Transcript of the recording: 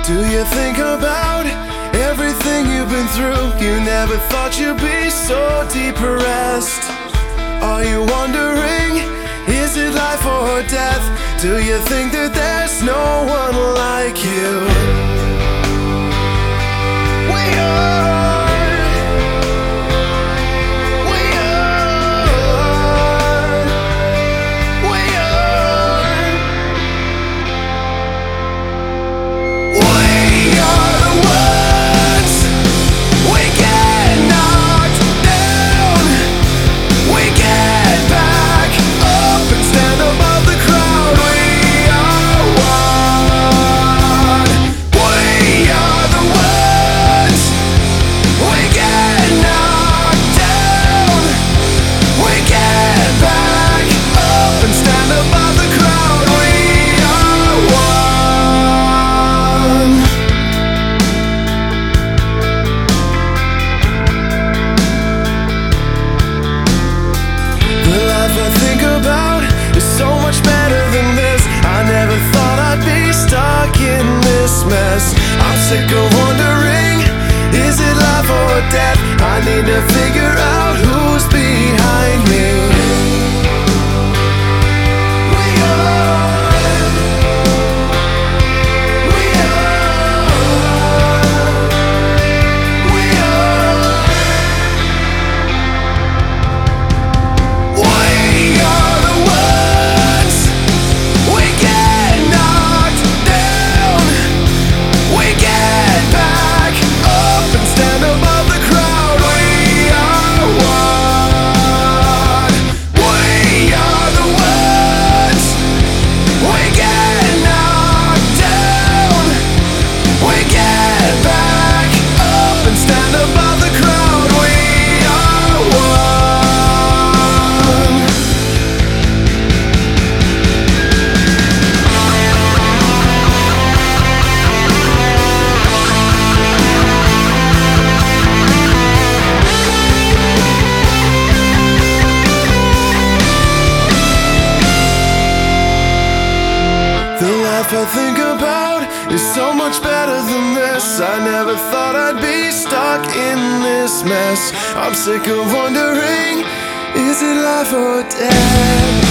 Do you think about everything you've been through? You never thought you'd be so depressed. Are you wondering, is it life or death? Do you think that there's no one like you? I'm sick of wondering, is it life or death? I need to figure out who's behind me. I think about is so much better than this. I never thought I'd be stuck in this mess. I'm sick of wondering, is it life or death?